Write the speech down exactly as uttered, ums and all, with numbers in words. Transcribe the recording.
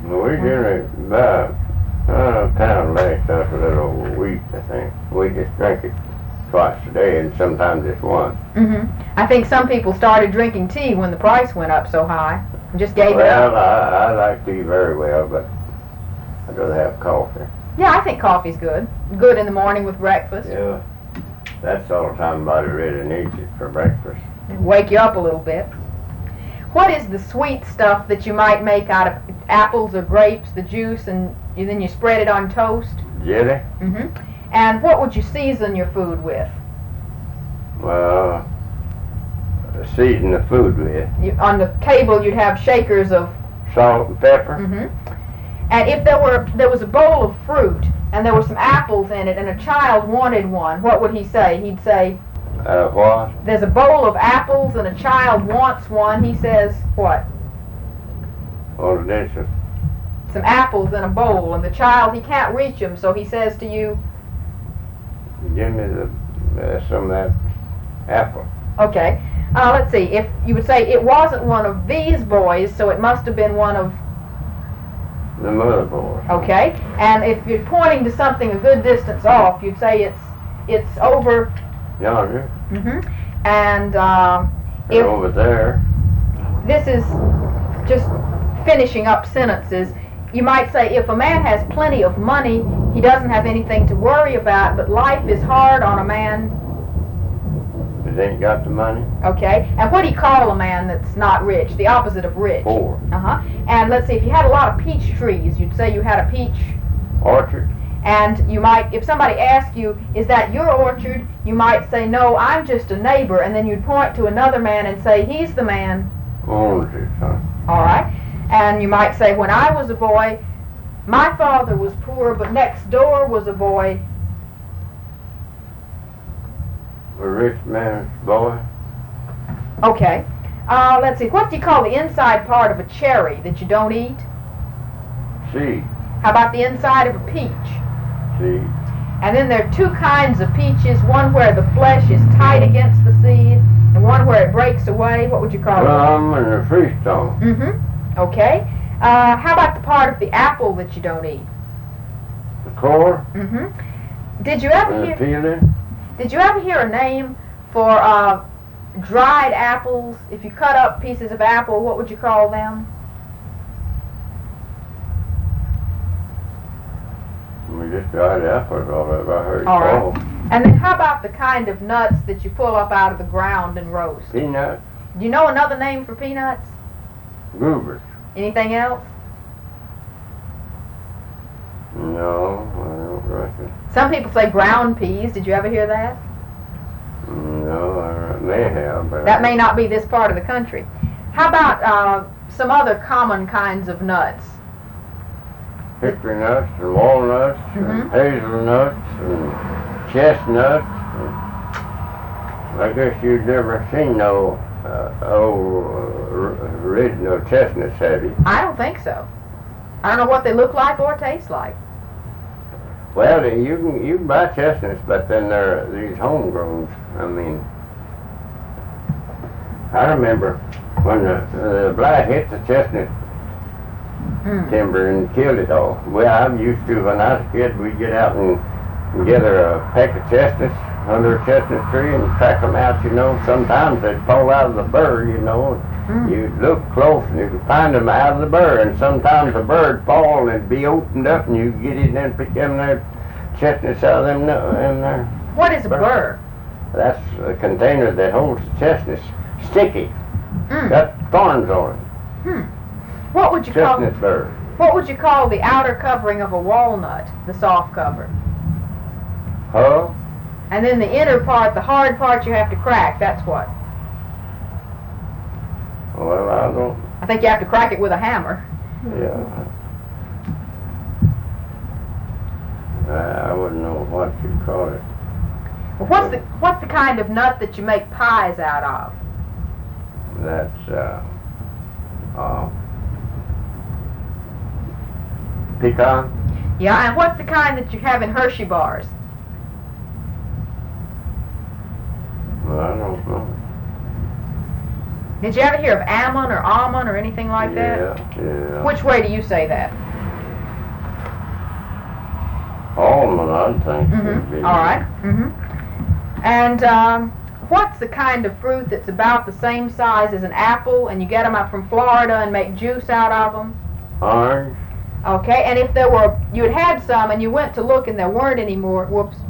Well, we generally buy uh, a pound less us a little over a week, I think. We just drink it twice a day and sometimes just once. Mm-hmm. I think some people started drinking tea when the price went up so high and just gave well, it up. Well, I, I like tea very well, but I'd rather have coffee. Yeah, I think coffee's good. Good in the morning with breakfast. Yeah, that's all the time body really needs it for breakfast. And wake you up a little bit. What is the sweet stuff that you might make out of apples or grapes, the juice, and you, then you spread it on toast? Jelly? Mm-hmm. And what would you season your food with? Well, season the food with. You, on the table you'd have shakers of salt and pepper. Mm-hmm. And if there were there was a bowl of fruit and there were some apples in it and a child wanted one, what would he say? He'd say, uh, what? There's a bowl of apples and a child wants one. He says, what? Oh, this is some apples in a bowl, and the child, he can't reach them, so he says to you, give me the uh, some of that apple. Okay. Uh, let's see. If you would say it wasn't one of these boys, so it must have been one of the mother boys. Okay. And if you're pointing to something a good distance off, you'd say it's it's over yonder. Mm-hmm. And uh, if over there. This is just finishing up sentences. You might say, if a man has plenty of money, he doesn't have anything to worry about, but life is hard on a man. He ain't got the money. Okay. And what do you call a man that's not rich? The opposite of rich. Poor. Uh-huh. And let's see, if you had a lot of peach trees, you'd say you had a peach orchard. And you might, if somebody asked you, is that your orchard? You might say, no, I'm just a neighbor. And then you'd point to another man and say, he's the man. Owns it, huh? All right. And you might say, when I was a boy, my father was poor, but next door was a boy. A rich man's boy. Okay. Uh, let's see. What do you call the inside part of a cherry that you don't eat? Seed. How about the inside of a peach? Seed. And then there are two kinds of peaches, one where the flesh is tight against the seed, and one where it breaks away. What would you call it? Plum and a freestone. Mm-hmm. Okay. Uh, how about the part of the apple that you don't eat? The core. Mm-hmm. Did you ever and hear? The peeling. Did you ever hear a name for uh, dried apples? If you cut up pieces of apple, what would you call them? We just dried apples, all that I heard. All right. And then how about the kind of nuts that you pull up out of the ground and roast? Peanuts. Do you know another name for peanuts? Goobers. Anything else? No, I don't reckon. Some people say ground peas. Did you ever hear that? No, I may have, but that I may not be this part of the country. How about uh, some other common kinds of nuts? Hickory nuts and walnuts mm-hmm. and hazelnuts and chestnuts. And I guess you've never seen no uh, old uh, original chestnuts, have you? I don't think so. I don't know what they look like or taste like. Well, you can you can buy chestnuts, but then they're these homegrowns. I mean, I remember when the, the blight hit the chestnut mm. timber and killed it all. Well, I used to, when I was a kid, we'd get out and, and gather a peck of chestnuts under a chestnut tree and crack them out, you know. Sometimes they'd fall out of the burr, you know. Mm. You'd look close and you could find them out of the burr, and sometimes the burr'd fall and it'd be opened up and you'd get in there and pick them there chestnuts out of them, them there. What is a burr? burr? That's a container that holds the chestnuts. Sticky. Mm. Got thorns on it. Hmm. What would you Chestnut call burr. What would you call the outer covering of a walnut, the soft cover? Hull. And then the inner part, the hard part you have to crack, that's what? Well, I don't... I think you have to crack it with a hammer. Yeah. I wouldn't know what you'd call it. Well, what's the what's the kind of nut that you make pies out of? That's uh, uh, pecan. Yeah, and what's the kind that you have in Hershey bars? Well, I don't know. Did you ever hear of Ammon or Almond or anything like that? Yeah, yeah. Which way do you say that? Almond, I'd think. would Mm-hmm. be- All right. Mm-hmm. And um, what's the kind of fruit that's about the same size as an apple, and you get them up from Florida and make juice out of them? Orange. Okay. And if there were, you had had some, and you went to look, and there weren't any more. Whoops.